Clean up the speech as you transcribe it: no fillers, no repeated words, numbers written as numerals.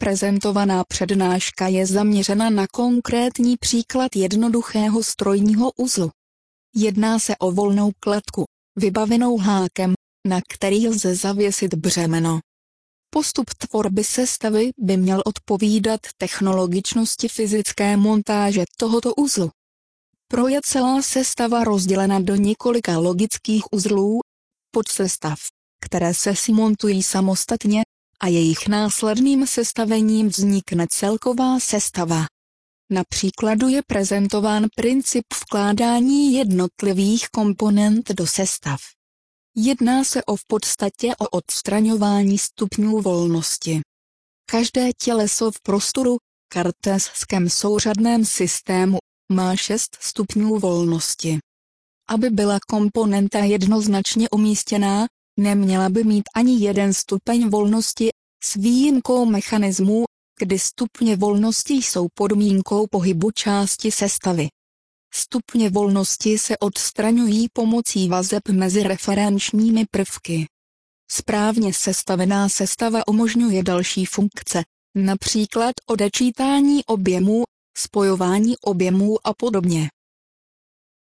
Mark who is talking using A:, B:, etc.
A: prezentovaná přednáška je zaměřena na konkrétní příklad jednoduchého strojního uzlu. Jedná se o volnou kladku, vybavenou hákem, na který lze zavěsit břemeno. Postup tvorby sestavy by měl odpovídat technologičnosti fyzické montáže tohoto uzlu. Pro je celá sestava rozdělena do několika logických uzlů, podsestav, které se si montují samostatně, a jejich následným sestavením vznikne celková sestava. Na příkladu je prezentován princip vkládání jednotlivých komponent do sestav. Jedná se v podstatě o odstraňování stupňů volnosti. Každé těleso v prostoru, kartézském souřadném systému, má 6 stupňů volnosti. Aby byla komponenta jednoznačně umístěná, neměla by mít ani jeden stupeň volnosti, s výjimkou mechanismů, kdy stupně volnosti jsou podmínkou pohybu části sestavy. Stupně volnosti se odstraňují pomocí vazeb mezi referenčními prvky. Správně sestavená sestava umožňuje další funkce, například odečítání objemů, spojování objemů a podobně.